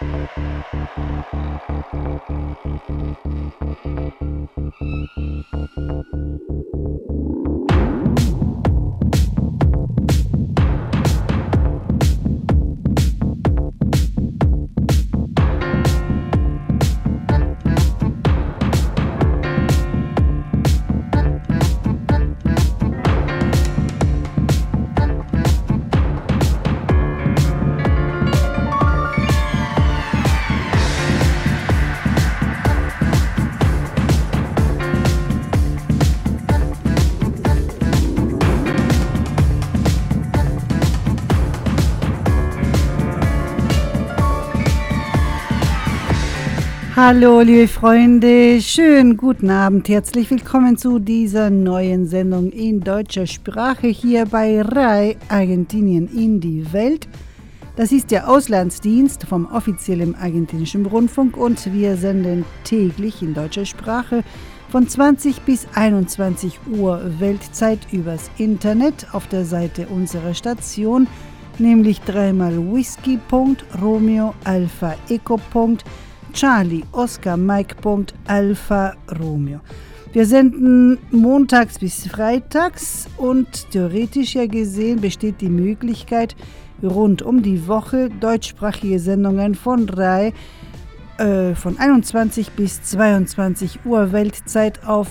Hallo liebe Freunde, schönen guten Abend, herzlich willkommen zu dieser neuen Sendung in deutscher Sprache hier bei RAI Argentinien in die Welt. Das ist der Auslandsdienst vom offiziellen argentinischen Rundfunk und wir senden täglich in deutscher Sprache von 20 bis 21 Uhr Weltzeit übers Internet auf der Seite unserer Station, nämlich 3x whisky.romeo-alpha-eco. Charlie Oscar Mike Alpha Romeo. Wir senden montags bis freitags und theoretisch ja gesehen besteht die Möglichkeit, rund um die Woche deutschsprachige Sendungen von RAI von 21 bis 22 Uhr Weltzeit auf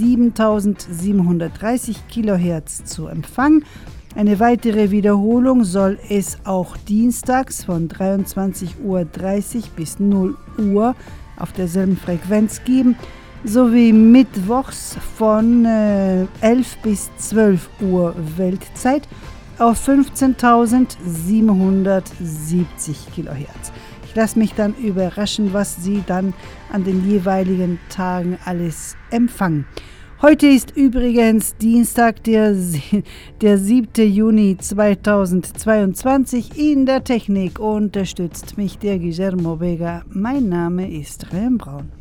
7730 Kilohertz zu empfangen. Eine weitere Wiederholung soll es auch dienstags von 23:30 Uhr bis 0 Uhr auf derselben Frequenz geben, sowie mittwochs von 11 bis 12 Uhr Weltzeit auf 15.770 Kilohertz. Ich lasse mich dann überraschen, was Sie dann an den jeweiligen Tagen alles empfangen. Heute ist übrigens Dienstag, der 7. Juni 2022. In der Technik unterstützt mich der Guillermo Vega. Mein Name ist Rem Braun.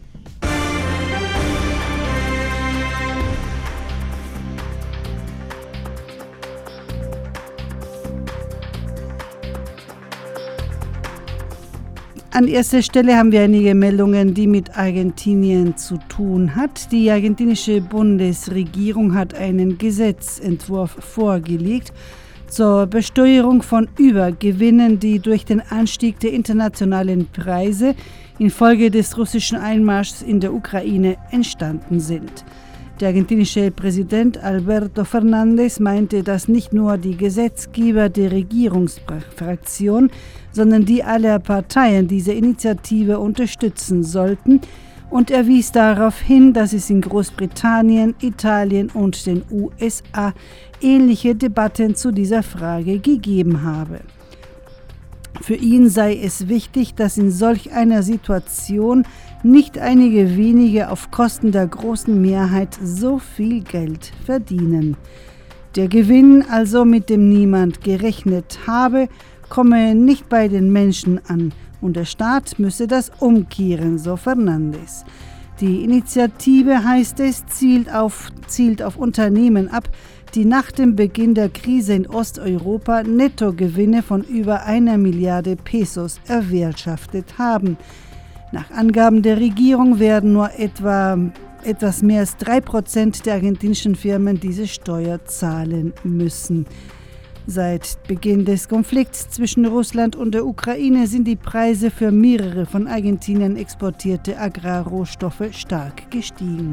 An erster Stelle haben wir einige Meldungen, die mit Argentinien zu tun hat. Die argentinische Bundesregierung hat einen Gesetzentwurf vorgelegt zur Besteuerung von Übergewinnen, die durch den Anstieg der internationalen Preise infolge des russischen Einmarschs in der Ukraine entstanden sind. Der argentinische Präsident Alberto Fernández meinte, dass nicht nur die Gesetzgeber der Regierungsfraktion, sondern die aller Parteien diese Initiative unterstützen sollten, und er wies darauf hin, dass es in Großbritannien, Italien und den USA ähnliche Debatten zu dieser Frage gegeben habe. Für ihn sei es wichtig, dass in solch einer Situation nicht einige wenige auf Kosten der großen Mehrheit so viel Geld verdienen. Der Gewinn, also mit dem niemand gerechnet habe, komme nicht bei den Menschen an und der Staat müsse das umkehren, so Fernández. Die Initiative, heißt es, zielt auf Unternehmen ab, die nach dem Beginn der Krise in Osteuropa Nettogewinne von über 1 Milliarde Pesos erwirtschaftet haben. Nach Angaben der Regierung werden nur etwas mehr als 3% der argentinischen Firmen diese Steuer zahlen müssen. Seit Beginn des Konflikts zwischen Russland und der Ukraine sind die Preise für mehrere von Argentinien exportierte Agrarrohstoffe stark gestiegen.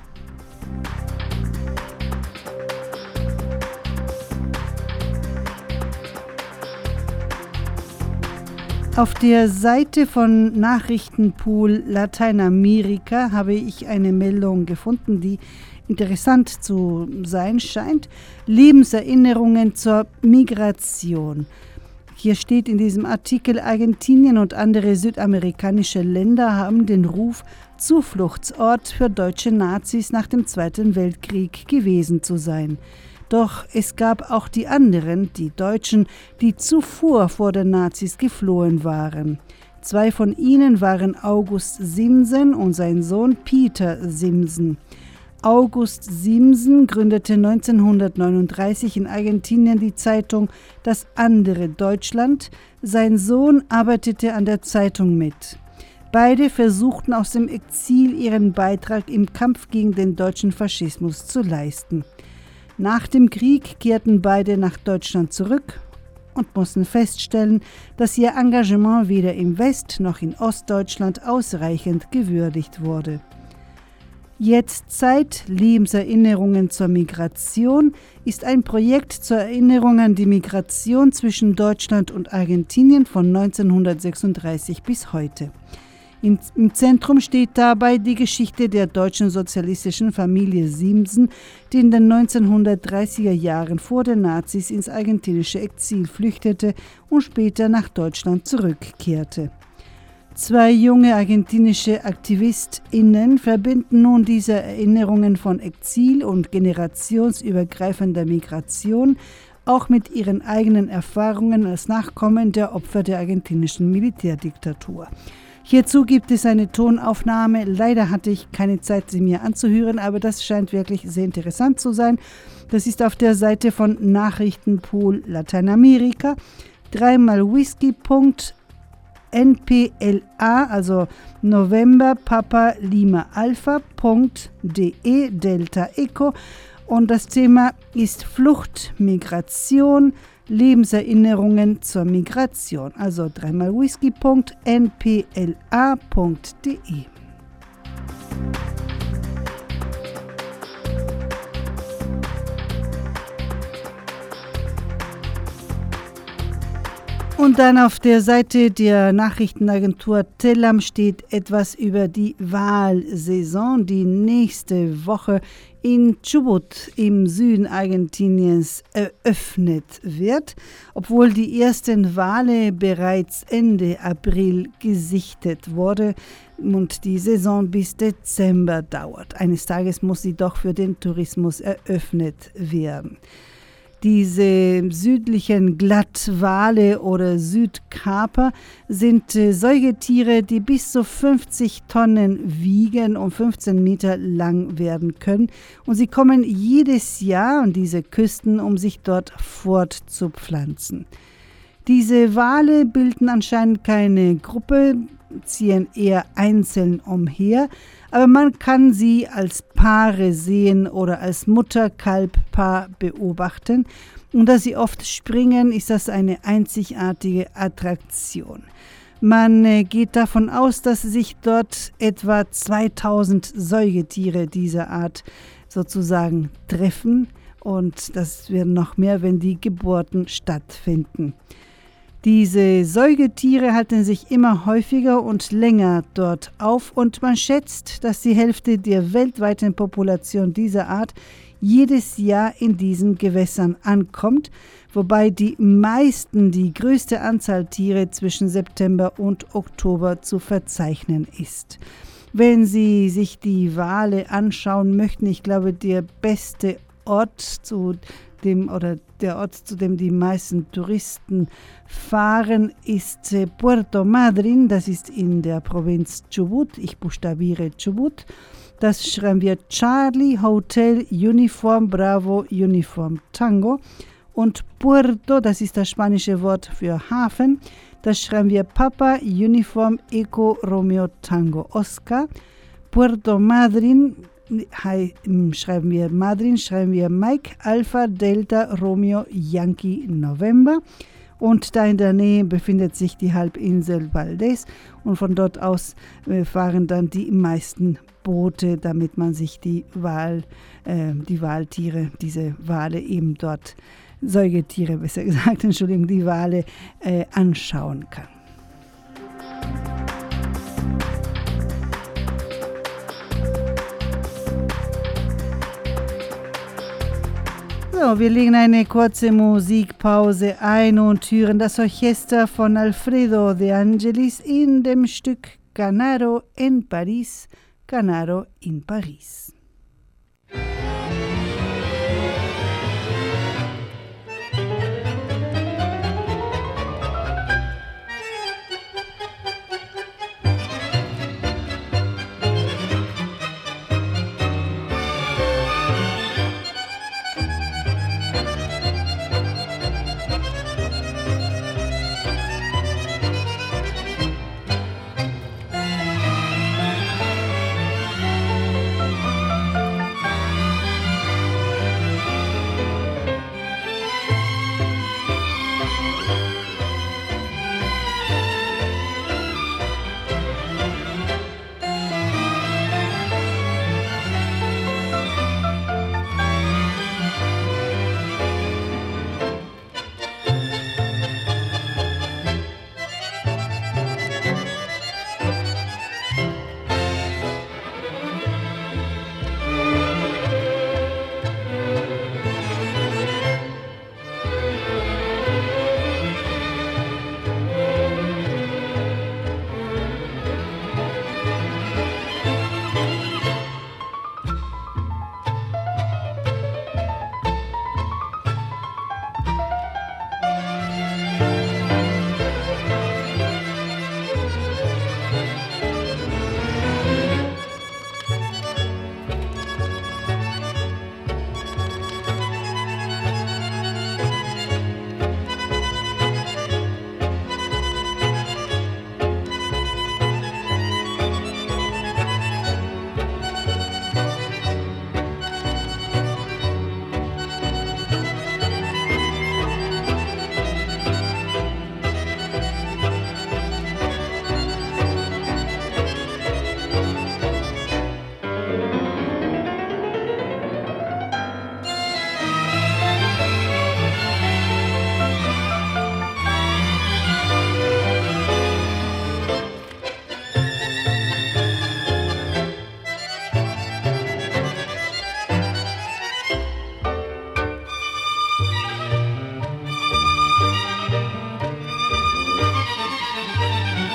Auf der Seite von Nachrichtenpool Lateinamerika habe ich eine Meldung gefunden, die interessant zu sein scheint. Lebenserinnerungen zur Migration. Hier steht in diesem Artikel, Argentinien und andere südamerikanische Länder haben den Ruf, Zufluchtsort für deutsche Nazis nach dem Zweiten Weltkrieg gewesen zu sein. Doch es gab auch die anderen, die Deutschen, die zuvor vor den Nazis geflohen waren. 2 von ihnen waren August Simsen und sein Sohn Peter Simsen. August Siemsen gründete 1939 in Argentinien die Zeitung Das andere Deutschland. Sein Sohn arbeitete an der Zeitung mit. Beide versuchten aus dem Exil ihren Beitrag im Kampf gegen den deutschen Faschismus zu leisten. Nach dem Krieg kehrten beide nach Deutschland zurück und mussten feststellen, dass ihr Engagement weder im West- noch in Ostdeutschland ausreichend gewürdigt wurde. Jetztzeit, Lebenserinnerungen zur Migration, ist ein Projekt zur Erinnerung an die Migration zwischen Deutschland und Argentinien von 1936 bis heute. Im Zentrum steht dabei die Geschichte der deutschen sozialistischen Familie Siemsen, die in den 1930er Jahren vor den Nazis ins argentinische Exil flüchtete und später nach Deutschland zurückkehrte. 2 junge argentinische AktivistInnen verbinden nun diese Erinnerungen von Exil und generationsübergreifender Migration auch mit ihren eigenen Erfahrungen als Nachkommen der Opfer der argentinischen Militärdiktatur. Hierzu gibt es eine Tonaufnahme. Leider hatte ich keine Zeit, sie mir anzuhören, aber das scheint wirklich sehr interessant zu sein. Das ist auf der Seite von Nachrichtenpool Lateinamerika. 3xwhisky.npla, also November Papa Lima Alpha.de Delta Echo. Und das Thema ist Flucht, Migration, Lebenserinnerungen zur Migration, also 3xwhisky.npla.de. Und dann auf der Seite der Nachrichtenagentur Telam steht etwas über die Wahlsaison, die nächste Woche in Chubut im Süden Argentiniens eröffnet wird, obwohl die ersten Wale bereits Ende April gesichtet wurde und die Saison bis Dezember dauert. Eines Tages muss sie doch für den Tourismus eröffnet werden. Diese südlichen Glattwale oder Südkaper sind Säugetiere, die bis zu 50 Tonnen wiegen und 15 Meter lang werden können. Und sie kommen jedes Jahr an diese Küsten, um sich dort fortzupflanzen. Diese Wale bilden anscheinend keine Gruppe, ziehen eher einzeln umher, aber man kann sie als Paare sehen oder als Mutter-Kalb-Paar beobachten. Und da sie oft springen, ist das eine einzigartige Attraktion. Man geht davon aus, dass sich dort etwa 2000 Säugetiere dieser Art sozusagen treffen. Und das werden noch mehr, wenn die Geburten stattfinden. Diese Säugetiere halten sich immer häufiger und länger dort auf und man schätzt, dass die Hälfte der weltweiten Population dieser Art jedes Jahr in diesen Gewässern ankommt, wobei die größte Anzahl Tiere zwischen September und Oktober zu verzeichnen ist. Wenn Sie sich die Wale anschauen möchten, ich glaube, der beste Ort der Ort, zu dem die meisten Touristen fahren, ist Puerto Madryn. Das ist in der Provinz Chubut. Ich buchstabiere Chubut. Das schreiben wir Charlie Hotel Uniform Bravo Uniform Tango. Und Puerto, das ist das spanische Wort für Hafen. Das schreiben wir Papa Uniform Eco Romeo Tango Oscar. Puerto Madryn. Schreiben wir Mike Alpha Delta Romeo Yankee November und da in der Nähe befindet sich die Halbinsel Valdez und von dort aus fahren dann die meisten Boote, damit man sich die Waltiere, diese Wale eben dort, Säugetiere besser gesagt, Entschuldigung, die Wale anschauen kann. So, wir legen eine kurze Musikpause ein und hören das Orchester von Alfredo de Angelis in dem Stück Canaro en París, Canaro in Paris.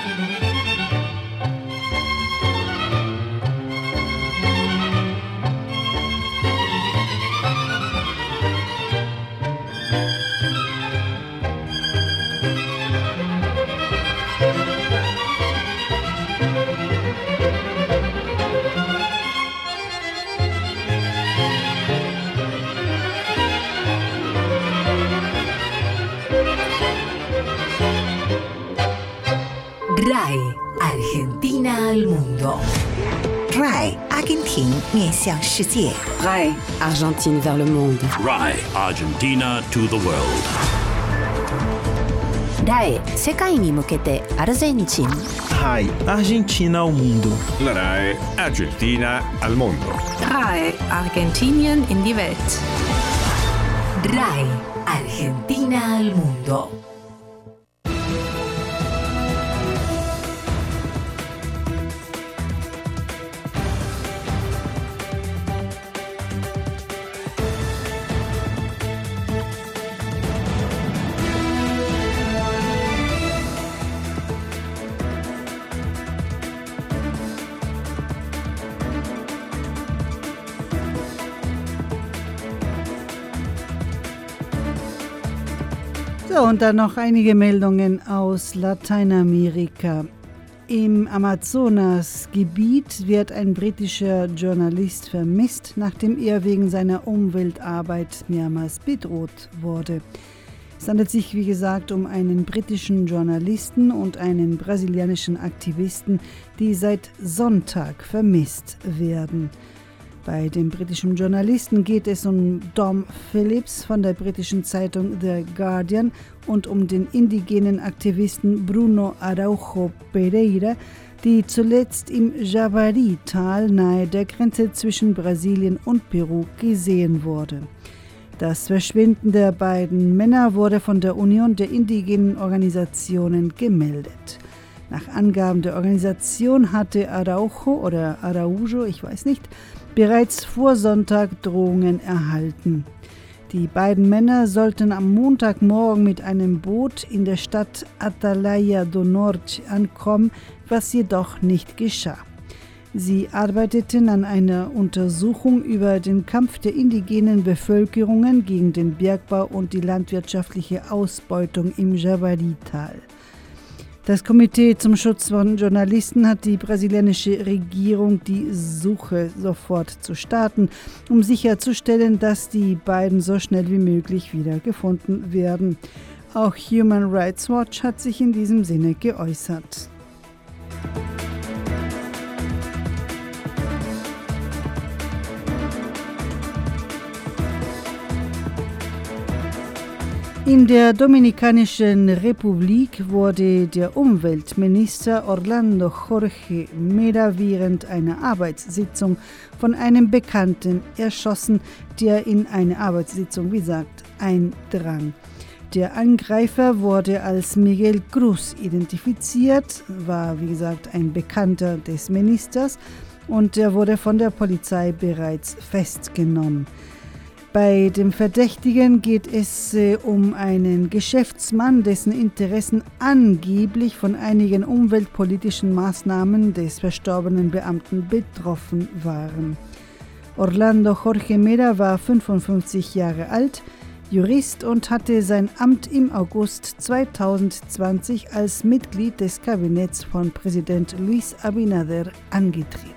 RAI, Argentina al mundo. RAI, Argentin 面向世界。 RAI, Argentine vers le monde. RAI, Argentina to the world. RAI, 世界に向けてアルゼンチン。 RAI, Argentina ao mundo. La RAI, Argentina al mundo. RAI, Argentinien in die Welt. RAI, Argentina al mundo. So, und dann noch einige Meldungen aus Lateinamerika. Im Amazonasgebiet wird ein britischer Journalist vermisst, nachdem er wegen seiner Umweltarbeit mehrmals bedroht wurde. Es handelt sich, wie gesagt, um einen britischen Journalisten und einen brasilianischen Aktivisten, die seit Sonntag vermisst werden. Bei dem britischen Journalisten geht es um Dom Phillips von der britischen Zeitung The Guardian und um den indigenen Aktivisten Bruno Araujo Pereira, die zuletzt im Javari-Tal nahe der Grenze zwischen Brasilien und Peru gesehen wurde. Das Verschwinden der beiden Männer wurde von der Union der indigenen Organisationen gemeldet. Nach Angaben der Organisation hatte Araujo, ich weiß nicht, bereits vor Sonntag Drohungen erhalten. Die beiden Männer sollten am Montagmorgen mit einem Boot in der Stadt Atalaia do Norte ankommen, was jedoch nicht geschah. Sie arbeiteten an einer Untersuchung über den Kampf der indigenen Bevölkerungen gegen den Bergbau und die landwirtschaftliche Ausbeutung im Javari-Tal. Das Komitee zum Schutz von Journalisten hat die brasilianische Regierung die Suche sofort zu starten, um sicherzustellen, dass die beiden so schnell wie möglich wiedergefunden werden. Auch Human Rights Watch hat sich in diesem Sinne geäußert. In der Dominikanischen Republik wurde der Umweltminister Orlando Jorge Mera während einer Arbeitssitzung von einem Bekannten erschossen, der in eine Arbeitssitzung, wie gesagt, eindrang. Der Angreifer wurde als Miguel Cruz identifiziert, war wie gesagt ein Bekannter des Ministers und er wurde von der Polizei bereits festgenommen. Bei dem Verdächtigen geht es um einen Geschäftsmann, dessen Interessen angeblich von einigen umweltpolitischen Maßnahmen des verstorbenen Beamten betroffen waren. Orlando Jorge Mera war 55 Jahre alt, Jurist und hatte sein Amt im August 2020 als Mitglied des Kabinetts von Präsident Luis Abinader angetreten.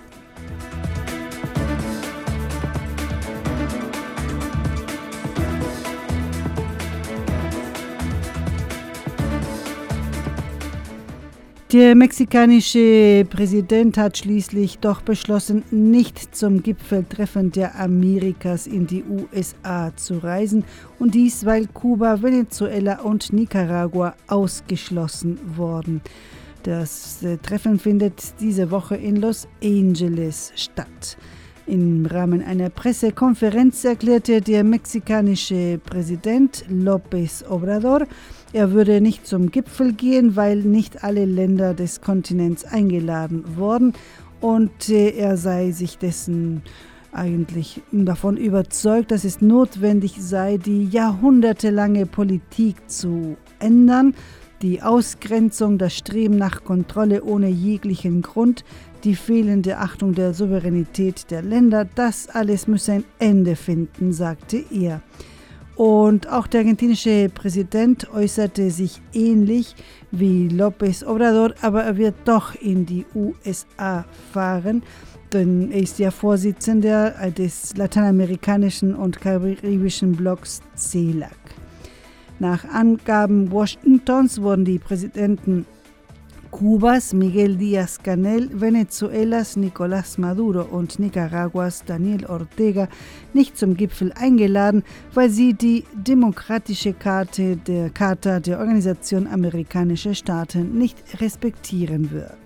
Der mexikanische Präsident hat schließlich doch beschlossen, nicht zum Gipfeltreffen der Amerikas in die USA zu reisen, und dies, weil Kuba, Venezuela und Nicaragua ausgeschlossen wurden. Das Treffen findet diese Woche in Los Angeles statt. Im Rahmen einer Pressekonferenz erklärte der mexikanische Präsident López Obrador, er würde nicht zum Gipfel gehen, weil nicht alle Länder des Kontinents eingeladen wurden, und er sei sich dessen eigentlich davon überzeugt, dass es notwendig sei, die jahrhundertelange Politik zu ändern, Die Ausgrenzung, das Streben nach Kontrolle ohne jeglichen Grund, die fehlende Achtung der Souveränität der Länder, das alles müsse ein Ende finden, sagte er. Und auch der argentinische Präsident äußerte sich ähnlich wie López Obrador, aber er wird doch in die USA fahren, denn er ist ja Vorsitzender des lateinamerikanischen und karibischen Blocks CELAC. Nach Angaben Washingtons wurden die Präsidenten Kubas Miguel Díaz-Canel, Venezuelas Nicolás Maduro und Nicaraguas Daniel Ortega nicht zum Gipfel eingeladen, weil sie die demokratische Charta der Organisation amerikanischer Staaten nicht respektieren würden.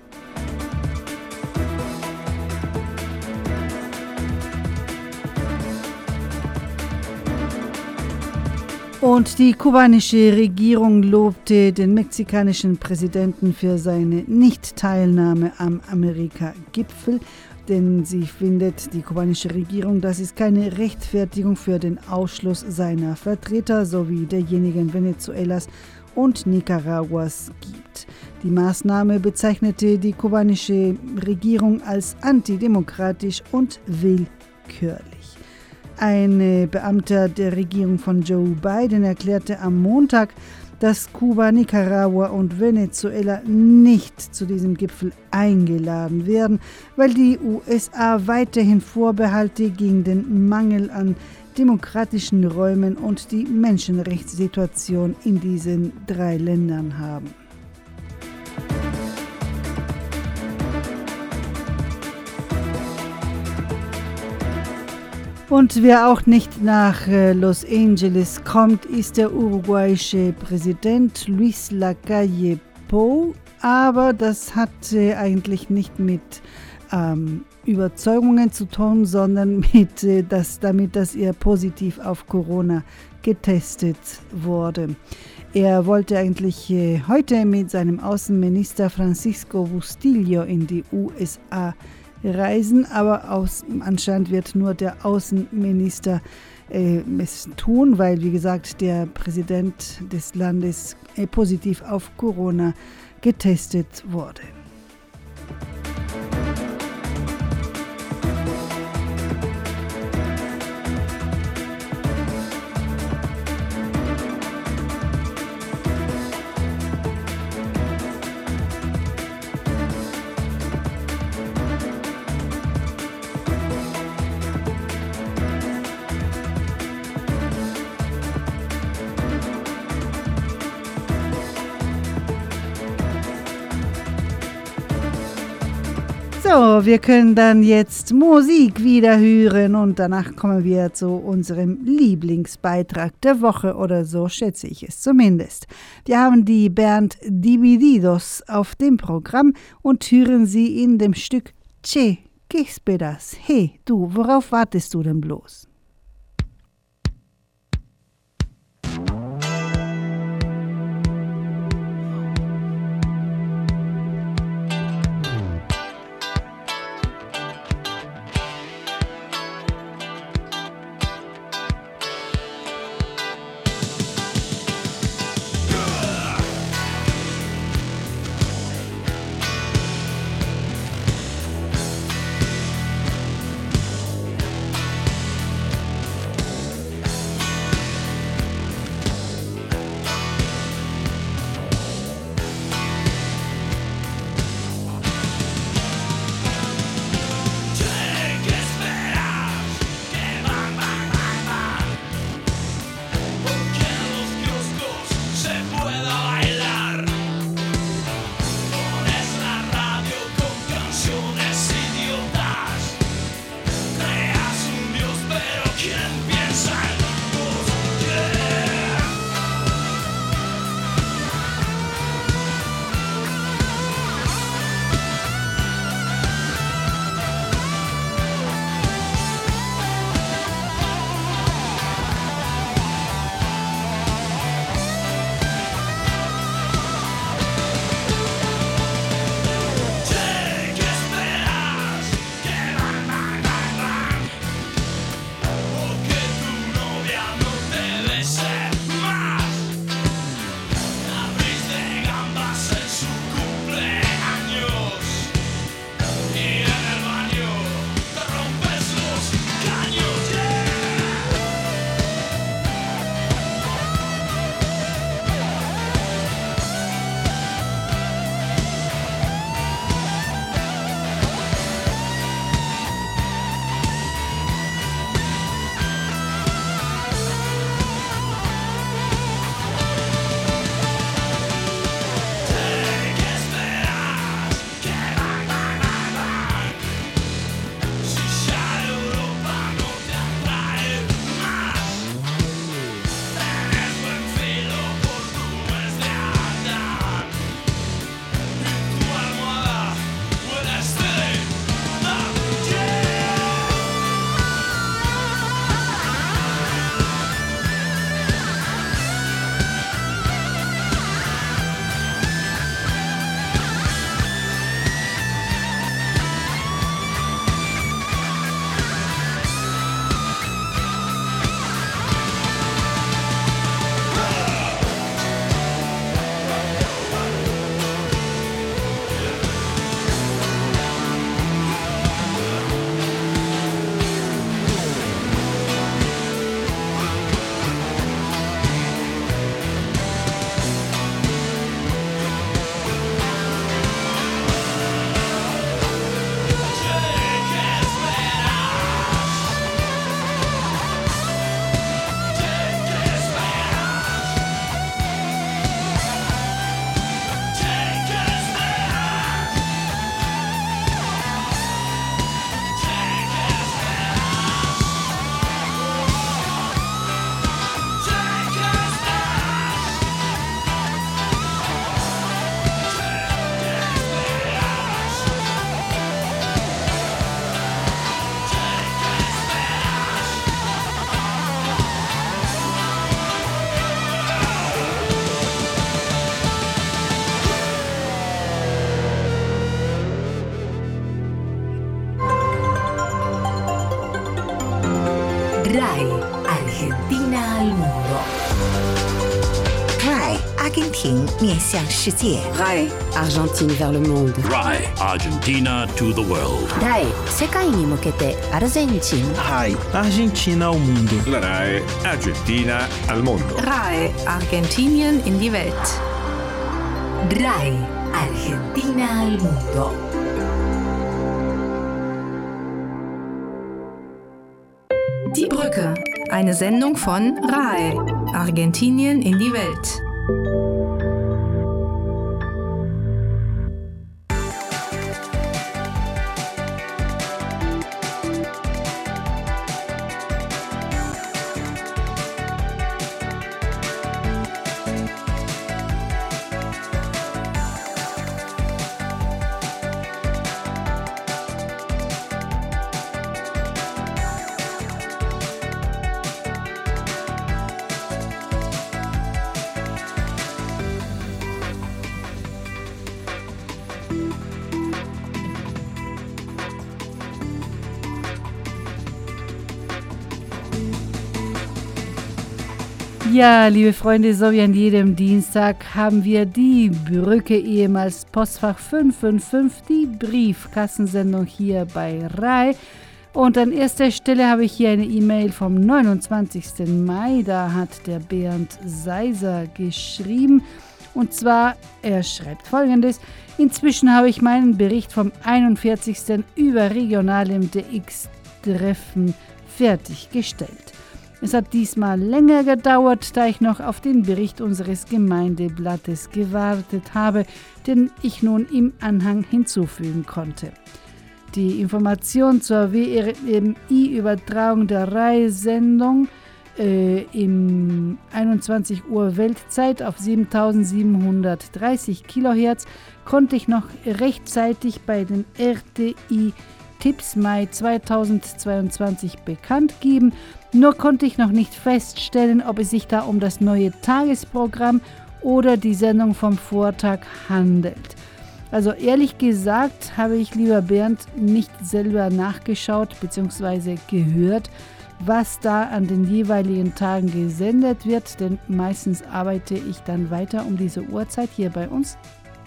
Und die kubanische Regierung lobte den mexikanischen Präsidenten für seine Nicht-Teilnahme am Amerika-Gipfel, denn sie findet, die kubanische Regierung, das ist keine Rechtfertigung für den Ausschluss seiner Vertreter sowie derjenigen Venezuelas und Nicaraguas gibt. Die Maßnahme bezeichnete die kubanische Regierung als antidemokratisch und willkürlich. Ein Beamter der Regierung von Joe Biden erklärte am Montag, dass Kuba, Nicaragua und Venezuela nicht zu diesem Gipfel eingeladen werden, weil die USA weiterhin Vorbehalte gegen den Mangel an demokratischen Räumen und die Menschenrechtssituation in diesen 3 Ländern haben. Und wer auch nicht nach Los Angeles kommt, ist der uruguayische Präsident Luis Lacalle Pou. Aber das hat eigentlich nicht mit Überzeugungen zu tun, sondern damit, dass er positiv auf Corona getestet wurde. Er wollte eigentlich heute mit seinem Außenminister Francisco Bustillo in die USA reisen, aber anscheinend wird nur der Außenminister es tun, weil, wie gesagt, der Präsident des Landes positiv auf Corona getestet wurde. So, wir können dann jetzt Musik wieder hören und danach kommen wir zu unserem Lieblingsbeitrag der Woche oder so schätze ich es zumindest. Wir haben die Band Divididos auf dem Programm und hören sie in dem Stück Che, ¿qué esperas? Hey, du, worauf wartest du denn bloß? RAI Argentina al mundo. RAI 阿根廷面向世界。 RAI Argentine vers le monde. RAI Argentina to the world. RAI 世界に向けてアルゼンチン RAI Argentina ao mundo. La RAI Argentina al mondo. RAI Argentinien in die Welt. RAI Argentina al mundo. Die Brücke. Eine Sendung von RAI Argentinien in die Welt. Ja, liebe Freunde, so wie an jedem Dienstag haben wir die Brücke, ehemals Postfach 555, die Briefkassensendung hier bei RAI. Und an erster Stelle habe ich hier eine E-Mail vom 29. Mai, da hat der Bernd Seiser geschrieben. Und zwar, er schreibt Folgendes: Inzwischen habe ich meinen Bericht vom 41. überregionalem DX-Treffen fertiggestellt. Es hat diesmal länger gedauert, da ich noch auf den Bericht unseres Gemeindeblattes gewartet habe, den ich nun im Anhang hinzufügen konnte. Die Information zur WRMI-Übertragung der RAI-Sendung im 21 Uhr Weltzeit auf 7730 kHz konnte ich noch rechtzeitig bei den RTI Tipps Mai 2022 bekannt geben. Nur konnte ich noch nicht feststellen, ob es sich da um das neue Tagesprogramm oder die Sendung vom Vortag handelt. Also ehrlich gesagt habe ich, lieber Bernd, nicht selber nachgeschaut bzw. gehört, was da an den jeweiligen Tagen gesendet wird, denn meistens arbeite ich dann weiter um diese Uhrzeit hier bei uns.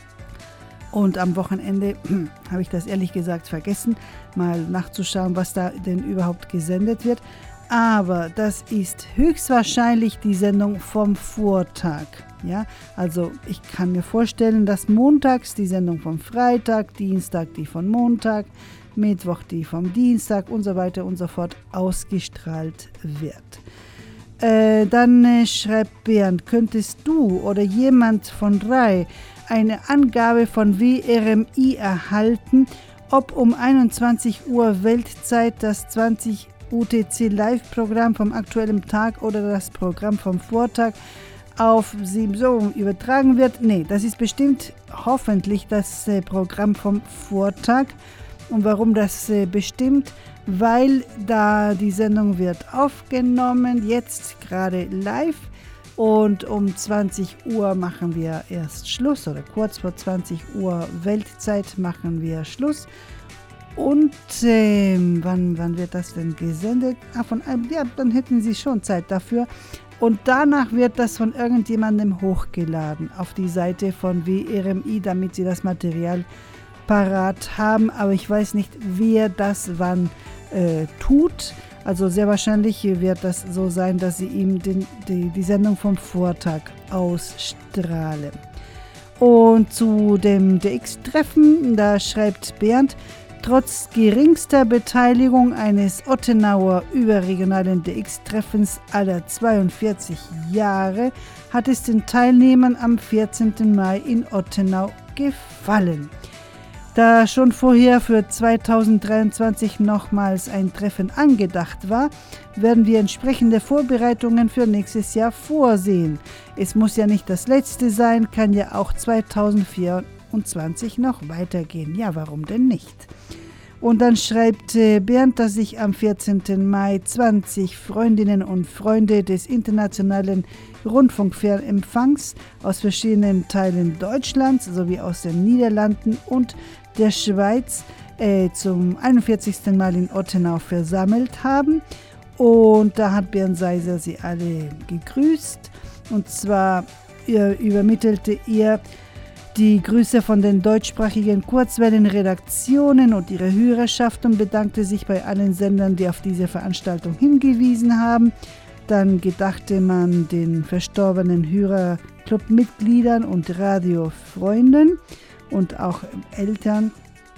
Und am Wochenende habe ich das ehrlich gesagt vergessen, mal nachzuschauen, was da denn überhaupt gesendet wird. Aber das ist höchstwahrscheinlich die Sendung vom Vortag. Ja? Also ich kann mir vorstellen, dass montags die Sendung vom Freitag, Dienstag die von Montag, Mittwoch die vom Dienstag und so weiter und so fort ausgestrahlt wird. Dann schreibt Bernd, könntest du oder jemand von RAI eine Angabe von WRMI erhalten, ob um 21 Uhr Weltzeit das 20 UTC Live-Programm vom aktuellen Tag oder das Programm vom Vortag auf 7 so übertragen wird? Nee, das ist bestimmt hoffentlich das Programm vom Vortag. Und warum das bestimmt? Weil da die Sendung wird aufgenommen, jetzt gerade live. Und um 20 Uhr machen wir erst Schluss oder kurz vor 20 Uhr Weltzeit machen wir Schluss. Und wann wird das denn gesendet? Ja, dann hätten Sie schon Zeit dafür. Und danach wird das von irgendjemandem hochgeladen auf die Seite von WRMI, damit Sie das Material parat haben. Aber ich weiß nicht, wer das wann tut. Also sehr wahrscheinlich wird das so sein, dass sie ihm die Sendung vom Vortag ausstrahlen. Und zu dem DX-Treffen, da schreibt Bernd, trotz geringster Beteiligung eines Ottenauer überregionalen DX-Treffens aller 42 Jahre hat es den Teilnehmern am 14. Mai in Ottenau gefallen. Da schon vorher für 2023 nochmals ein Treffen angedacht war, werden wir entsprechende Vorbereitungen für nächstes Jahr vorsehen. Es muss ja nicht das letzte sein, kann ja auch 2024 noch weitergehen. Ja, warum denn nicht? Und dann schreibt Bernd, dass sich am 14. Mai 20 Freundinnen und Freunde des internationalen Rundfunkfernempfangs aus verschiedenen Teilen Deutschlands sowie aus den Niederlanden und der Schweiz zum 41. Mal in Ottenau versammelt haben. Und da hat Bernd Seiser sie alle gegrüßt. Und zwar übermittelte er die Grüße von den deutschsprachigen Kurzwellenredaktionen und ihrer Hörerschaft und bedankte sich bei allen Sendern, die auf diese Veranstaltung hingewiesen haben. Dann gedachte man den verstorbenen Hörerclub-Mitgliedern und Radiofreunden und auch Eltern,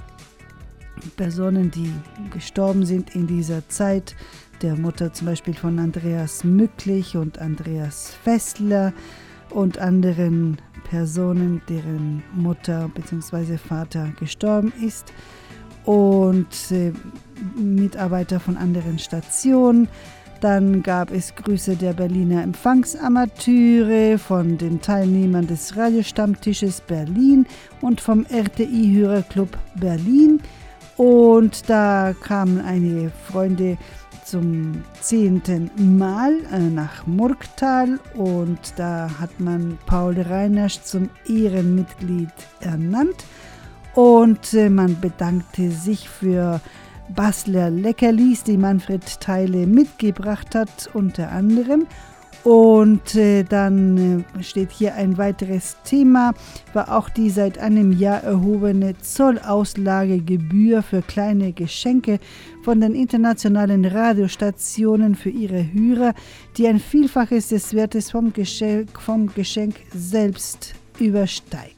Personen, die gestorben sind in dieser Zeit. Der Mutter zum Beispiel von Andreas Mücklich und Andreas Fessler und anderen Personen, deren Mutter bzw. Vater gestorben ist, und Mitarbeiter von anderen Stationen. Dann gab es Grüße der Berliner Empfangsamateure, von den Teilnehmern des Radiostammtisches Berlin und vom RTI-Hörerclub Berlin. Und da kamen einige Freunde zum 10. Mal nach Murgtal und da hat man Paul Reinersch zum Ehrenmitglied ernannt und man bedankte sich für Basler Leckerlis, die Manfred Theile mitgebracht hat, unter anderem. Und dann steht hier ein weiteres Thema, war auch die seit einem Jahr erhobene Zollauslagegebühr für kleine Geschenke von den internationalen Radiostationen für ihre Hörer, die ein Vielfaches des Wertes vom Geschenk selbst übersteigt.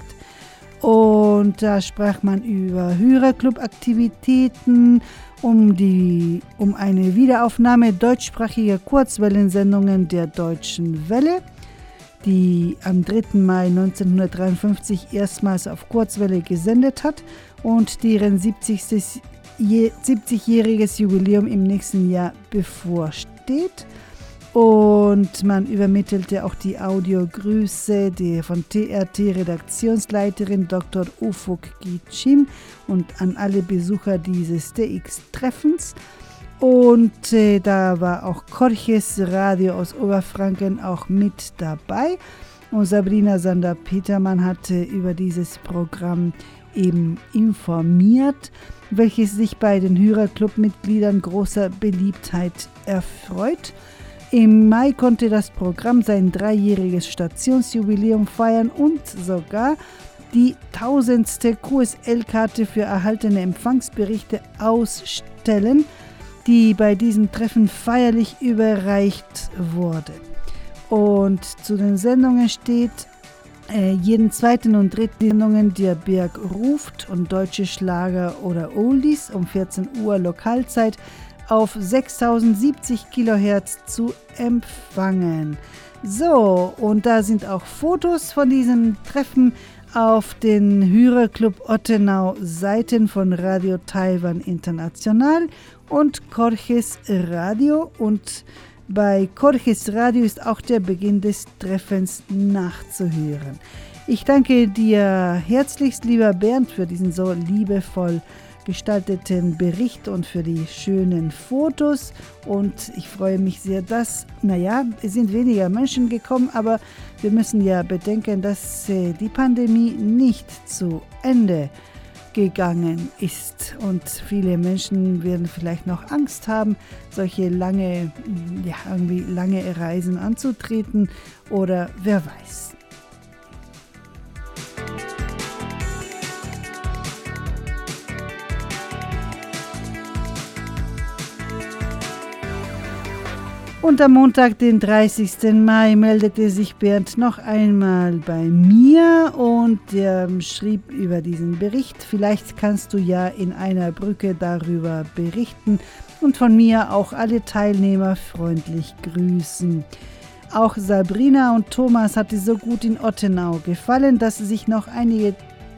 Und da sprach man über Hörerclub-Aktivitäten, um eine Wiederaufnahme deutschsprachiger Kurzwellensendungen der Deutschen Welle, die am 3. Mai 1953 erstmals auf Kurzwelle gesendet hat und deren 70-jähriges Jubiläum im nächsten Jahr bevorsteht. Und man übermittelte auch die Audiogrüße von TRT-Redaktionsleiterin Dr. Ufuk Gitschim und an alle Besucher dieses TX-Treffens. Und da war auch Korches Radio aus Oberfranken auch mit dabei. Und Sabrina Sander-Petermann hatte über dieses Programm eben informiert, welches sich bei den Hörerclub-Mitgliedern großer Beliebtheit erfreut. Im Mai konnte das Programm sein 3-jähriges Stationsjubiläum feiern und sogar die 1000. QSL-Karte für erhaltene Empfangsberichte ausstellen, die bei diesem Treffen feierlich überreicht wurde. Und zu den Sendungen steht jeden 2. und 3. Sendungen Der Berg ruft und deutsche Schlager oder Oldies um 14 Uhr Lokalzeit auf 6070 Kilohertz zu empfangen. So, und da sind auch Fotos von diesem Treffen auf den Hörerclub Ottenau Seiten von Radio Taiwan International und Korches Radio. Und bei Korches Radio ist auch der Beginn des Treffens nachzuhören. Ich danke dir herzlichst, lieber Bernd, für diesen so liebevoll gestalteten Bericht und für die schönen Fotos, und ich freue mich sehr, dass, es sind weniger Menschen gekommen, aber wir müssen ja bedenken, dass die Pandemie nicht zu Ende gegangen ist und viele Menschen werden vielleicht noch Angst haben, solche lange Reisen anzutreten oder wer weiß. Und am Montag, den 30. Mai, meldete sich Bernd noch einmal bei mir und schrieb über diesen Bericht. Vielleicht kannst du ja in einer Brücke darüber berichten und von mir auch alle Teilnehmer freundlich grüßen. Auch Sabrina und Thomas hatte so gut in Ottenau gefallen, dass sie noch einige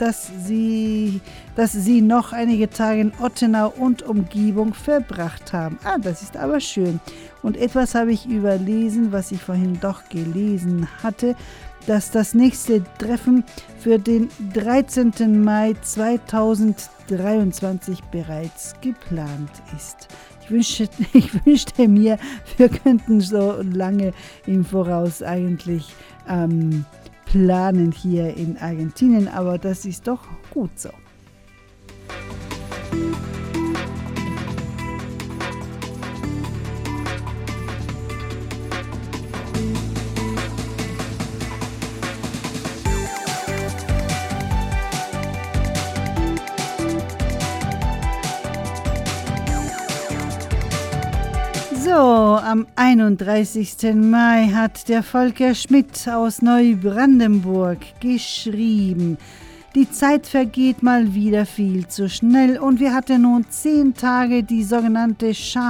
Tage in Ottenau und Umgebung verbracht haben. Das ist aber schön. Und etwas habe ich überlesen, was ich vorhin doch gelesen hatte, dass das nächste Treffen für den 13. Mai 2023 bereits geplant ist. Ich wünschte mir, wir könnten so lange im Voraus eigentlich planen hier in Argentinien, aber das ist doch gut so. So, am 31. Mai hat der Volker Schmidt aus Neubrandenburg geschrieben: Die Zeit vergeht mal wieder viel zu schnell und wir hatten nun 10 Tage die sogenannte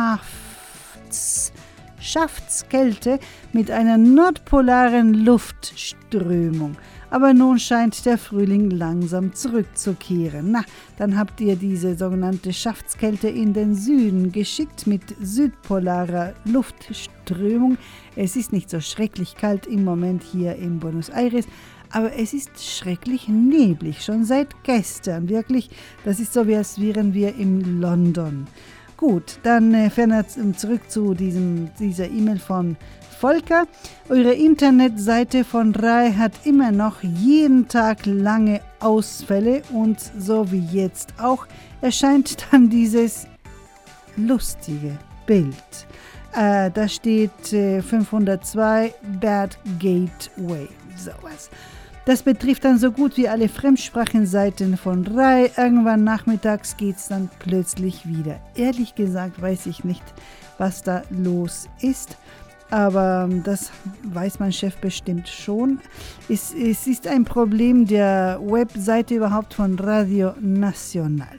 Schaftskälte mit einer nordpolaren Luftströmung. Aber nun scheint der Frühling langsam zurückzukehren. Na, dann habt ihr diese sogenannte Schaftskälte in den Süden geschickt mit südpolarer Luftströmung. Es ist nicht so schrecklich kalt im Moment hier in Buenos Aires, aber es ist schrecklich neblig, schon seit gestern. Wirklich, das ist so, wie als wären wir in London. Gut, dann zurück zu dieser E-Mail von Volker. Eure Internetseite von RAI hat immer noch jeden Tag lange Ausfälle und so wie jetzt auch erscheint dann dieses lustige Bild. Da steht 502 Bad Gateway. Sowas. Das betrifft dann so gut wie alle Fremdsprachenseiten von RAI. Irgendwann nachmittags geht's dann plötzlich wieder. Ehrlich gesagt weiß ich nicht, was da los ist. Aber das weiß mein Chef bestimmt schon. Es ist ein Problem der Webseite überhaupt von Radio Nacional.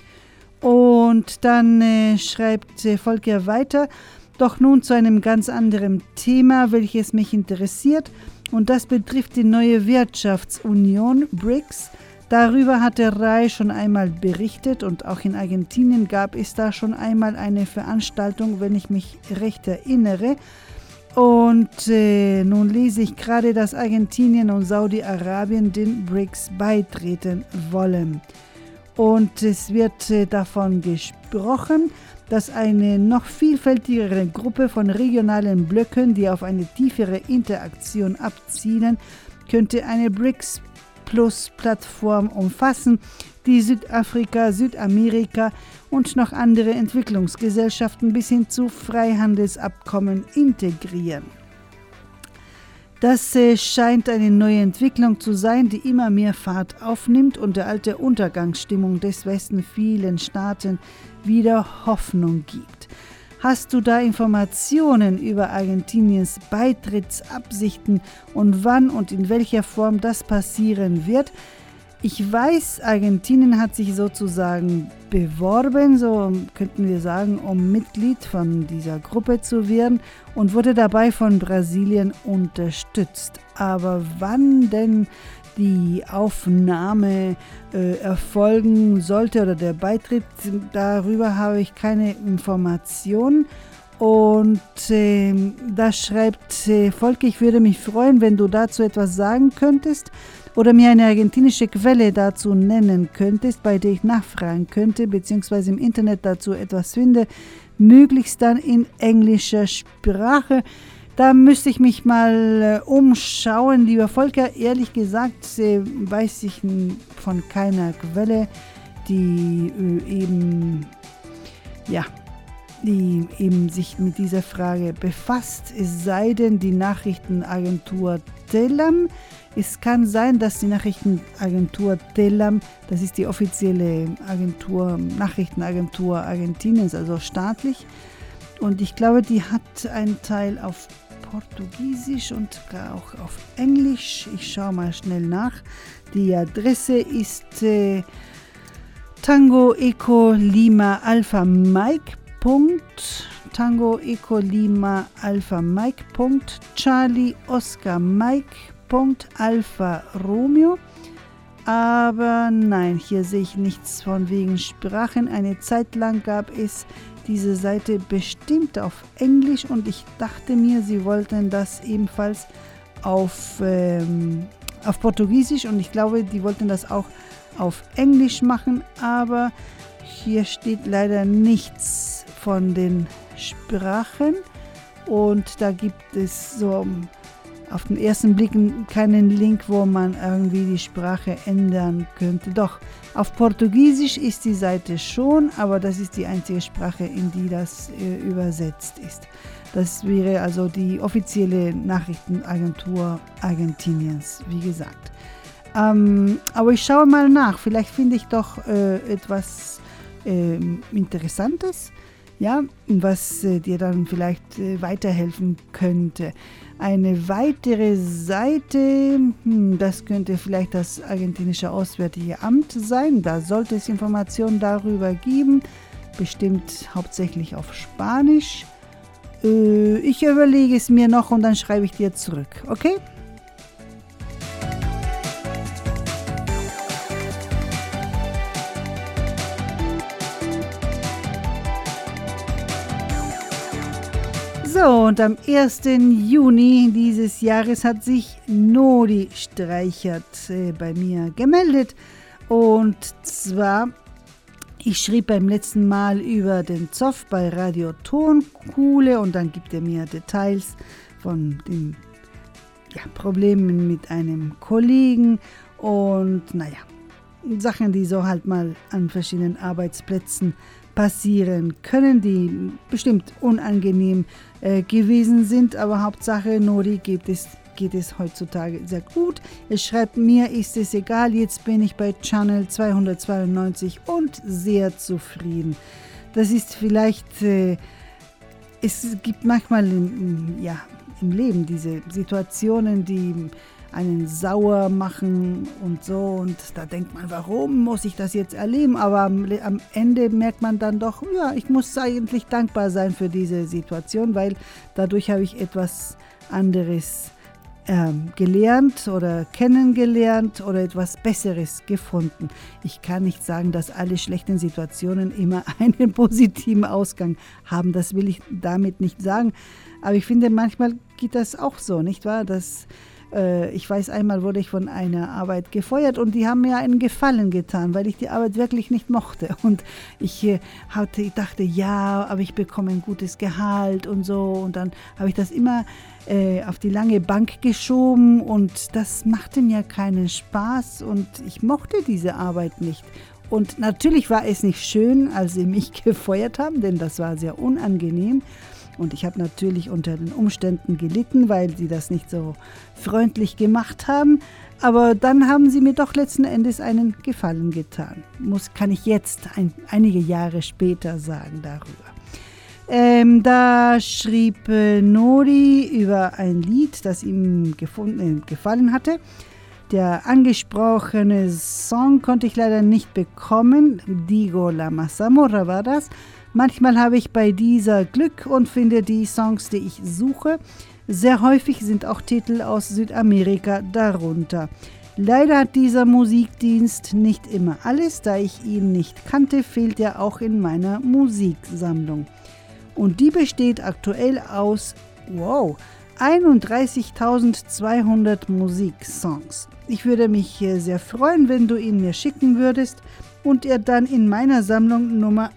Und dann schreibt Volker weiter, doch nun zu einem ganz anderen Thema, welches mich interessiert. Und das betrifft die neue Wirtschaftsunion, BRICS. Darüber hat der RAI schon einmal berichtet und auch in Argentinien gab es da schon einmal eine Veranstaltung, wenn ich mich recht erinnere. Und nun lese ich gerade, dass Argentinien und Saudi-Arabien den BRICS beitreten wollen. Und es wird davon gesprochen, dass eine noch vielfältigere Gruppe von regionalen Blöcken, die auf eine tiefere Interaktion abzielen, könnte eine BRICS-Plus-Plattform umfassen, die Südafrika, Südamerika und noch andere Entwicklungsgesellschaften bis hin zu Freihandelsabkommen integrieren. Das scheint eine neue Entwicklung zu sein, die immer mehr Fahrt aufnimmt und der alte Untergangsstimmung des Westens vielen Staaten wieder Hoffnung gibt. Hast du da Informationen über Argentiniens Beitrittsabsichten und wann und in welcher Form das passieren wird? Ich weiß, Argentinien hat sich sozusagen beworben, so könnten wir sagen, um Mitglied von dieser Gruppe zu werden und wurde dabei von Brasilien unterstützt. Aber wann denn die Aufnahme erfolgen sollte oder der Beitritt, darüber habe ich keine Informationen. Und da schreibt Volker, ich würde mich freuen, wenn du dazu etwas sagen könntest oder mir eine argentinische Quelle dazu nennen könntest, bei der ich nachfragen könnte, beziehungsweise im Internet dazu etwas finde, möglichst dann in englischer Sprache. Da müsste ich mich mal umschauen, lieber Volker. Ehrlich gesagt weiß ich von keiner Quelle, die eben sich mit dieser Frage befasst, es sei denn die Nachrichtenagentur Telam. Es kann sein, dass die Nachrichtenagentur Telam, das ist die offizielle Nachrichtenagentur Argentiniens, also staatlich, und ich glaube, die hat einen Teil auf Portugiesisch und auch auf Englisch. Ich schaue mal schnell nach. Die Adresse ist Tango Eco Lima Alpha Mike. Tango Eco Lima Alpha Mike. Charlie Oscar Mike. Alpha Romeo. Aber nein, hier sehe ich nichts von wegen Sprachen. Eine Zeit lang gab es diese Seite bestimmt auf Englisch und ich dachte mir, sie wollten das ebenfalls auf Portugiesisch und ich glaube, die wollten das auch auf Englisch machen, aber hier steht leider nichts von den Sprachen und da gibt es so auf den ersten Blick keinen Link, wo man irgendwie die Sprache ändern könnte. Doch, auf Portugiesisch ist die Seite schon, aber das ist die einzige Sprache, in die das übersetzt ist. Das wäre also die offizielle Nachrichtenagentur Argentiniens, wie gesagt. Aber ich schaue mal nach, vielleicht finde ich doch etwas Interessantes. Ja, was dir dann vielleicht weiterhelfen könnte. Eine weitere Seite, das könnte vielleicht das argentinische Auswärtige Amt sein. Da sollte es Informationen darüber geben, bestimmt hauptsächlich auf Spanisch. Ich überlege es mir noch und dann schreibe ich dir zurück, okay? So, und am 1. Juni dieses Jahres hat sich Nori Streichert bei mir gemeldet. Und zwar, ich schrieb beim letzten Mal über den Zoff bei Radio Tonkuhle und dann gibt er mir Details von den Problemen mit einem Kollegen und Sachen, die so halt mal an verschiedenen Arbeitsplätzen passieren können, die bestimmt unangenehm gewesen sind, aber Hauptsache Nori geht es heutzutage sehr gut. Er schreibt, mir ist es egal, jetzt bin ich bei Channel 292 und sehr zufrieden. Das ist vielleicht, es gibt manchmal im Leben diese Situationen, die einen sauer machen und so, und da denkt man, warum muss ich das jetzt erleben? Aber am Ende merkt man dann doch, ja, ich muss eigentlich dankbar sein für diese Situation, weil dadurch habe ich etwas anderes gelernt oder kennengelernt oder etwas Besseres gefunden. Ich kann nicht sagen, dass alle schlechten Situationen immer einen positiven Ausgang haben. Das will ich damit nicht sagen. Aber ich finde, manchmal geht das auch so, nicht wahr? Ich weiß, einmal wurde ich von einer Arbeit gefeuert und die haben mir einen Gefallen getan, weil ich die Arbeit wirklich nicht mochte. Und ich dachte, ja, aber ich bekomme ein gutes Gehalt und so. Und dann habe ich das immer auf die lange Bank geschoben und das machte mir keinen Spaß und ich mochte diese Arbeit nicht. Und natürlich war es nicht schön, als sie mich gefeuert haben, denn das war sehr unangenehm. Und ich habe natürlich unter den Umständen gelitten, weil sie das nicht so freundlich gemacht haben. Aber dann haben sie mir doch letzten Endes einen Gefallen getan. Kann ich jetzt einige Jahre später sagen darüber. Da schrieb Nori über ein Lied, das ihm gefallen hatte. Der angesprochene Song konnte ich leider nicht bekommen. Digo la Mazamorra war das. Manchmal habe ich bei dieser Glück und finde die Songs, die ich suche. Sehr häufig sind auch Titel aus Südamerika darunter. Leider hat dieser Musikdienst nicht immer alles. Da ich ihn nicht kannte, fehlt er auch in meiner Musiksammlung. Und die besteht aktuell aus 31.200 Musiksongs. Ich würde mich sehr freuen, wenn du ihn mir schicken würdest und er dann in meiner Sammlung Nummer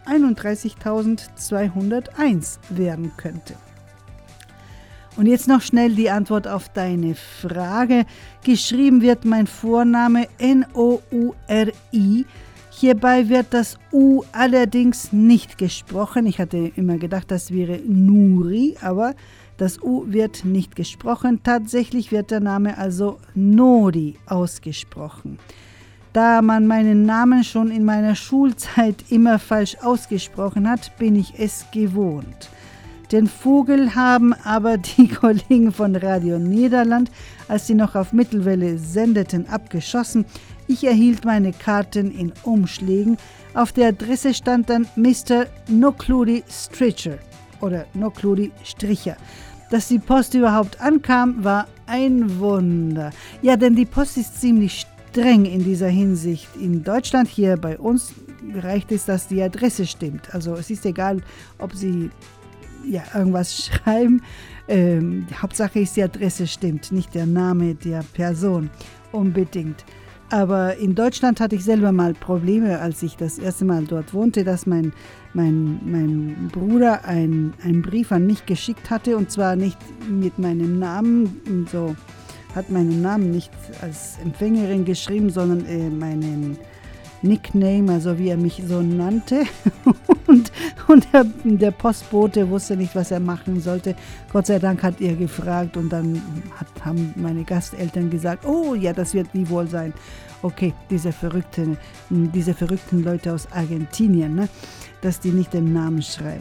31.201 werden könnte. Und jetzt noch schnell die Antwort auf deine Frage. Geschrieben wird mein Vorname N-O-U-R-I. Hierbei wird das U allerdings nicht gesprochen. Ich hatte immer gedacht, das wäre Nuri, aber das U wird nicht gesprochen. Tatsächlich wird der Name also Nori ausgesprochen. Da man meinen Namen schon in meiner Schulzeit immer falsch ausgesprochen hat, bin ich es gewohnt. Den Vogel haben aber die Kollegen von Radio Nederland, als sie noch auf Mittelwelle sendeten, abgeschossen. Ich erhielt meine Karten in Umschlägen. Auf der Adresse stand dann Mr. Nokludi Stricher oder Nokludi Stricher. Dass die Post überhaupt ankam, war ein Wunder. Ja, denn die Post ist ziemlich streng in dieser Hinsicht. In Deutschland, hier bei uns, reicht es, dass die Adresse stimmt. Also es ist egal, ob sie irgendwas schreiben. Die Hauptsache ist, die Adresse stimmt, nicht der Name der Person unbedingt. Aber in Deutschland hatte ich selber mal Probleme, als ich das erste Mal dort wohnte, dass mein Bruder einen Brief an mich geschickt hatte, und zwar nicht mit meinem Namen, so hat meinen Namen nicht als Empfängerin geschrieben, sondern meinen Nickname, also wie er mich so nannte. Und der Postbote wusste nicht, was er machen sollte. Gott sei Dank hat er gefragt und dann haben meine Gasteltern gesagt, oh ja, das wird die wohl sein. Okay, diese verrückten Leute aus Argentinien, ne? Dass die nicht den Namen schreiben.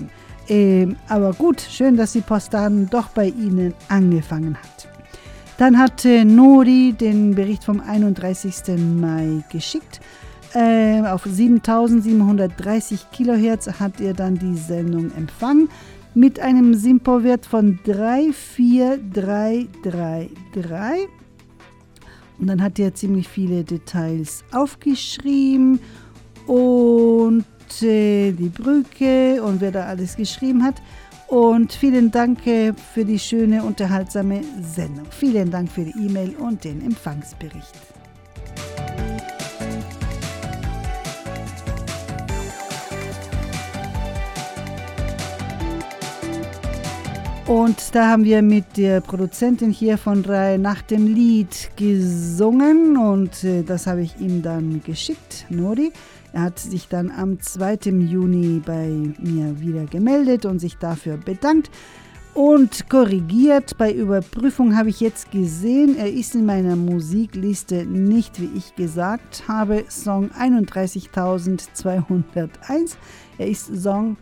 Aber gut, schön, dass die Post dann doch bei Ihnen angefangen hat. Dann hat Nori den Bericht vom 31. Mai geschickt. Auf 7730 Kilohertz hat er dann die Sendung empfangen mit einem SINPO-Wert von 34333. Und dann hat er ziemlich viele Details aufgeschrieben und die Brücke und wer da alles geschrieben hat. Und vielen Dank für die schöne, unterhaltsame Sendung. Vielen Dank für die E-Mail und den Empfangsbericht. Und da haben wir mit der Produzentin hier von RAI nach dem Lied gesungen und das habe ich ihm dann geschickt, Nori. Er hat sich dann am 2. Juni bei mir wieder gemeldet und sich dafür bedankt und korrigiert. Bei Überprüfung habe ich jetzt gesehen, er ist in meiner Musikliste nicht, wie ich gesagt habe, Song 31.201. Er ist Song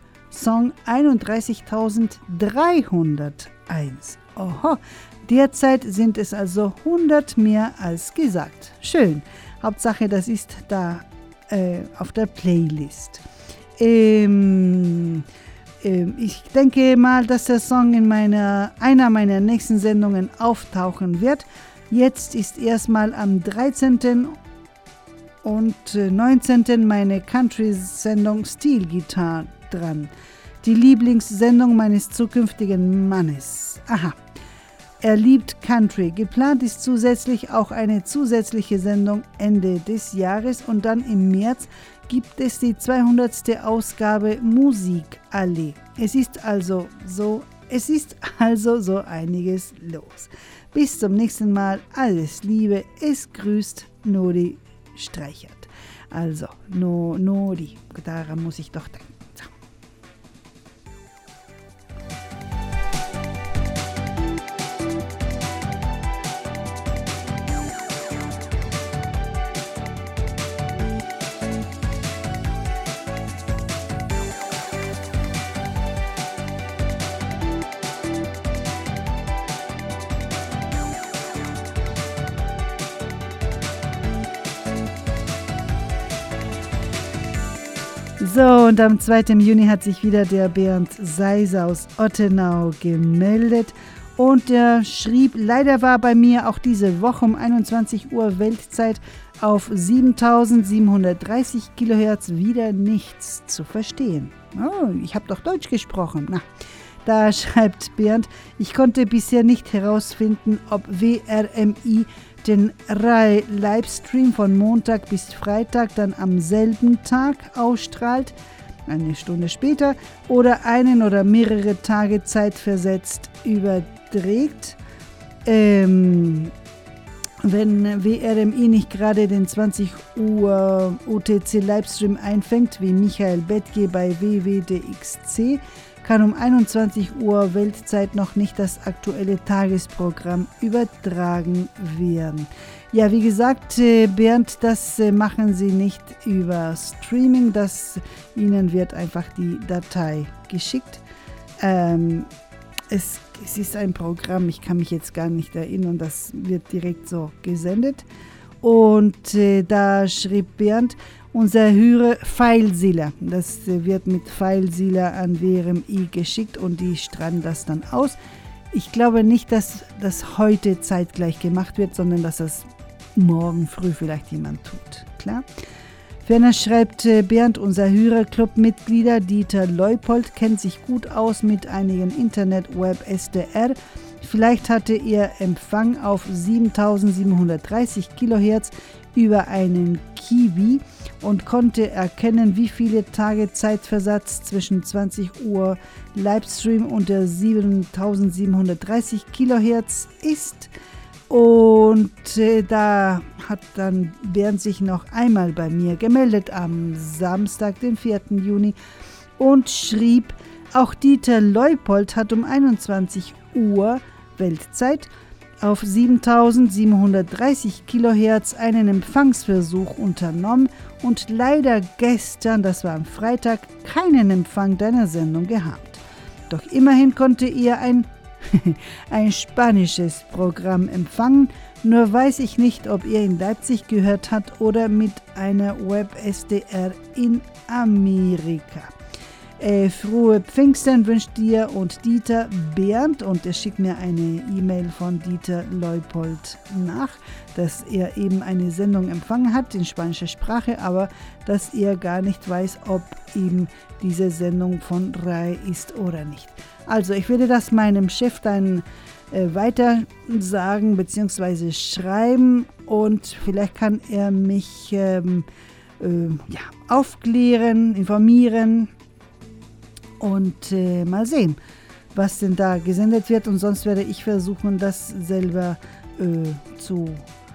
31.301. Oho, derzeit sind es also 100 mehr als gesagt. Schön. Hauptsache, das ist da auf der Playlist. Ich denke mal, dass der Song in einer meiner nächsten Sendungen auftauchen wird. Jetzt ist erstmal am 13. und 19. meine Country-Sendung Steel Guitar dran. Die Lieblingssendung meines zukünftigen Mannes. Aha. Er liebt Country. Geplant ist zusätzlich auch eine zusätzliche Sendung Ende des Jahres und dann im März gibt es die 200. Ausgabe Musikallee. Es ist also so einiges los. Bis zum nächsten Mal. Alles Liebe. Es grüßt Nori Streichert. Also, Nori. Daran muss ich doch denken. So, und am 2. Juni hat sich wieder der Bernd Seiser aus Ottenau gemeldet und er schrieb, leider war bei mir auch diese Woche um 21 Uhr Weltzeit auf 7730 Kilohertz wieder nichts zu verstehen. Oh, ich habe doch Deutsch gesprochen. Na, da schreibt Bernd, ich konnte bisher nicht herausfinden, ob WRMI den RAI-Livestream von Montag bis Freitag dann am selben Tag ausstrahlt, eine Stunde später, oder einen oder mehrere Tage zeitversetzt überträgt. Wenn WRMI nicht gerade den 20 Uhr UTC-Livestream einfängt, wie Michael Bettke bei WWDXC, kann um 21 Uhr Weltzeit noch nicht das aktuelle Tagesprogramm übertragen werden. Ja, wie gesagt, Bernd, das machen Sie nicht über Streaming, Ihnen wird einfach die Datei geschickt. Es ist ein Programm, ich kann mich jetzt gar nicht erinnern, das wird direkt so gesendet. Und da schrieb Bernd, unser Hörer FileZilla, das wird mit FileZilla an WRMI geschickt und die strahlen das dann aus. Ich glaube nicht, dass das heute zeitgleich gemacht wird, sondern dass das morgen früh vielleicht jemand tut. Klar? Ferner schreibt Bernd, unser Hörerclub-Mitglieder Dieter Leupold kennt sich gut aus mit einigen Internet-Web-SDR. Vielleicht hatte er Empfang auf 7730 Kilohertz über einen Kiwi und konnte erkennen, wie viele Tage Zeitversatz zwischen 20 Uhr Livestream und der 7730 Kilohertz ist. Und da hat dann Bernd sich noch einmal bei mir gemeldet am Samstag, den 4. Juni und schrieb, auch Dieter Leupold hat um 21 Uhr Weltzeit auf 7730 Kilohertz einen Empfangsversuch unternommen und leider gestern, das war am Freitag, keinen Empfang deiner Sendung gehabt. Doch immerhin konnte ihr ein spanisches Programm empfangen. Nur weiß ich nicht, ob ihr in Leipzig gehört habt oder mit einer Web-SDR in Amerika. Frohe Pfingsten wünscht dir und Dieter Bernd, und er schickt mir eine E-Mail von Dieter Leupold nach, dass er eben eine Sendung empfangen hat in spanischer Sprache, aber dass er gar nicht weiß, ob eben diese Sendung von RAI ist oder nicht. Also ich werde das meinem Chef dann weiter sagen bzw. schreiben, und vielleicht kann er mich aufklären, informieren und mal sehen, was denn da gesendet wird. Und sonst werde ich versuchen, das selber zu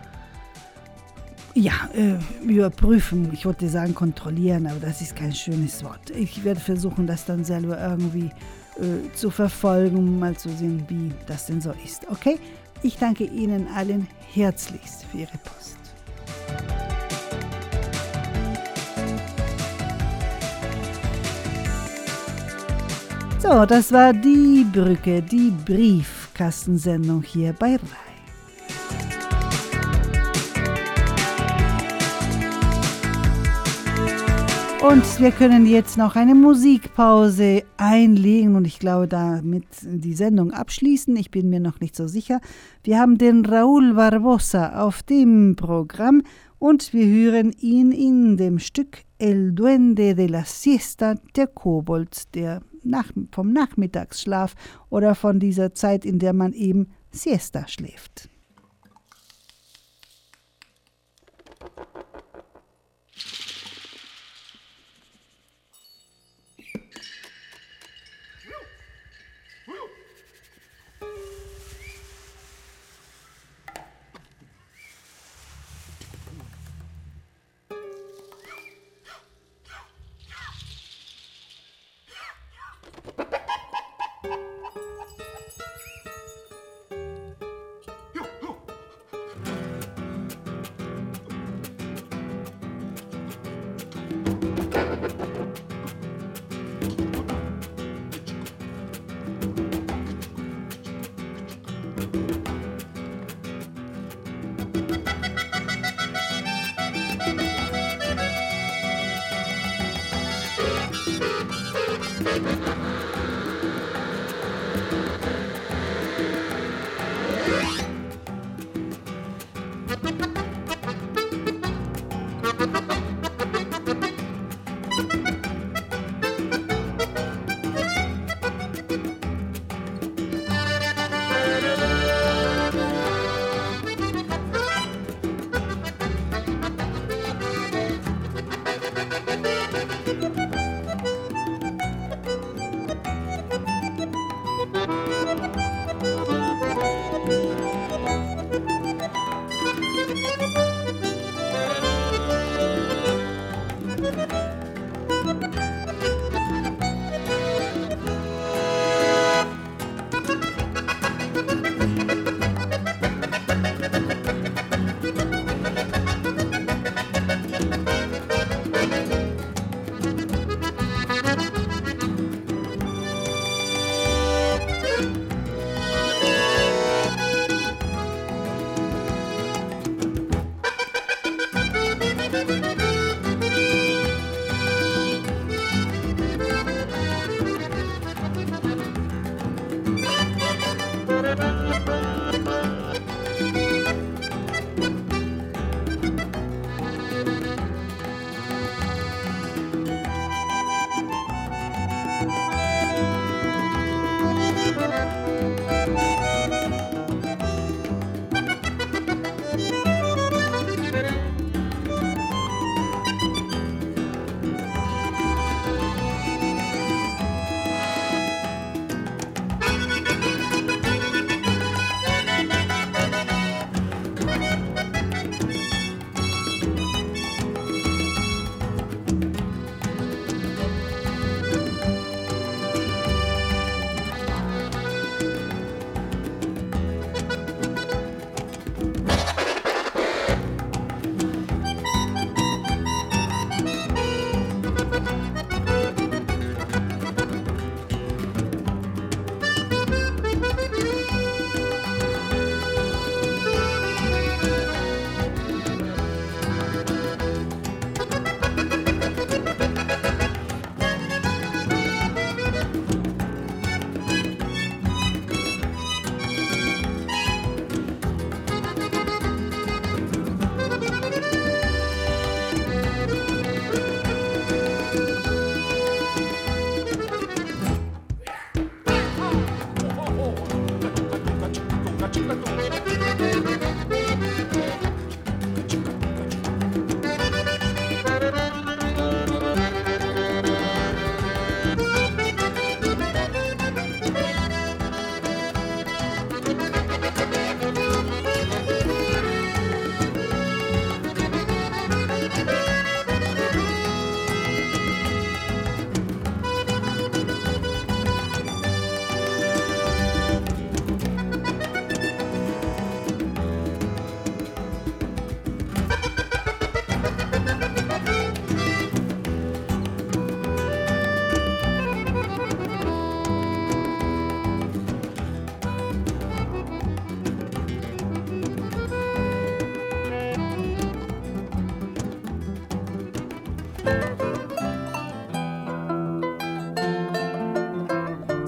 überprüfen. Ich wollte sagen kontrollieren, aber das ist kein schönes Wort. Ich werde versuchen, das dann selber irgendwie zu verfolgen, mal zu sehen, wie das denn so ist. Okay? Ich danke Ihnen allen herzlichst für Ihre Post. So, das war die Brücke, die Briefkastensendung hier bei RAI. Und wir können jetzt noch eine Musikpause einlegen und ich glaube, damit die Sendung abschließen. Ich bin mir noch nicht so sicher. Wir haben den Raúl Barbosa auf dem Programm und wir hören ihn in dem Stück El Duende de la Siesta, der Kobold, der vom Nachmittagsschlaf oder von dieser Zeit, in der man eben Siesta schläft.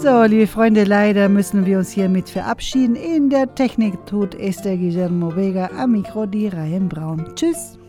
So, liebe Freunde, leider müssen wir uns hiermit verabschieden. In der Technik tut Esther Guillermo Vega, am Mikro die Ryan Braun. Tschüss.